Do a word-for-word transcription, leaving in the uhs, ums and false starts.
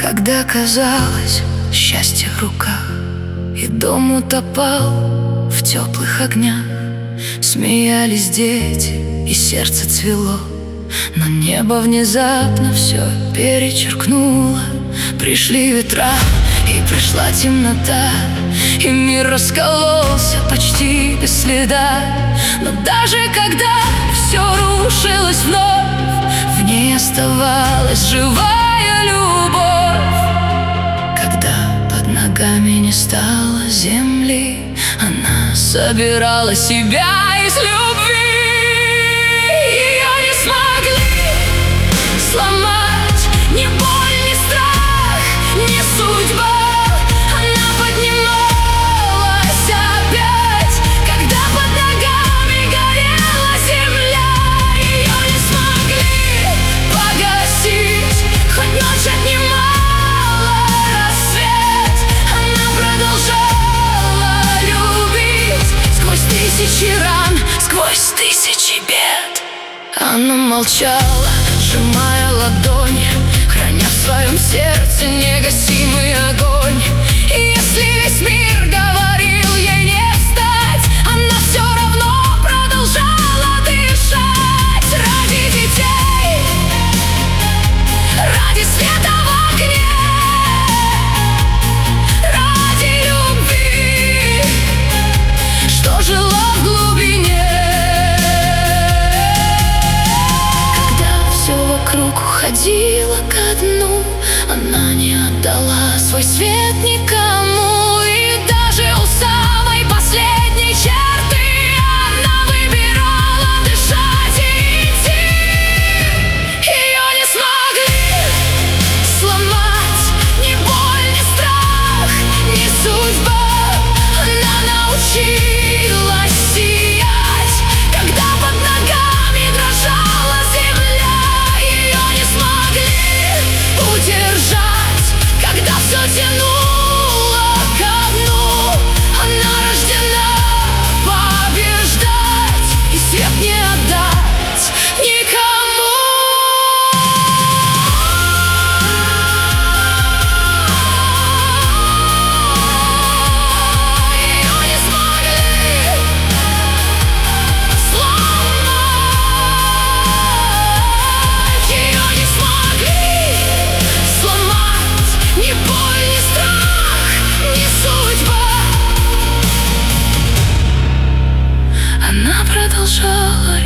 Когда казалось, счастье в руках, и дом утопал в теплых огнях. Смеялись дети, и сердце цвело, но небо внезапно все перечеркнуло. Пришли ветра, и пришла темнота, и мир раскололся почти без следа. Но даже когда все рушилось вновь, в ней оставалась живая любовь. Когда под ногами не стало земли, она собирала себя из любви. Ее не смогли сломать ни боль, ни страх, ни судьба. Она поднималась опять, когда под ногами горела земля. Ее не смогли погасить, хоть ночь отнимала рассвет. Она продолжала любить сквозь тысячи ран, сквозь тысячи бед. Она молчала, сжимая ладони, храня в своем сердце негасимый огонь. И если весь мир говорил ей не встать, она все равно продолжала дышать. Ради детей, ради света в окне, ради любви, что жила в глубине. Когда все вокруг уходило ко дну, она не отдала свой свет никому. И даже у самой последней черты она выбирала дышать и идти. Ее не смогли сломать ни боль, ни страх, ни судьба. Она научилась сиять, когда под ногами дрожала земля. Ее не смогли удержать, когда все тянуло ко дну. Она рождена побеждать, и свет не отдать никому. Ее не смогли сломать, ее не смогли сломать ни боль, ни страх, ни судьба. Она продолжала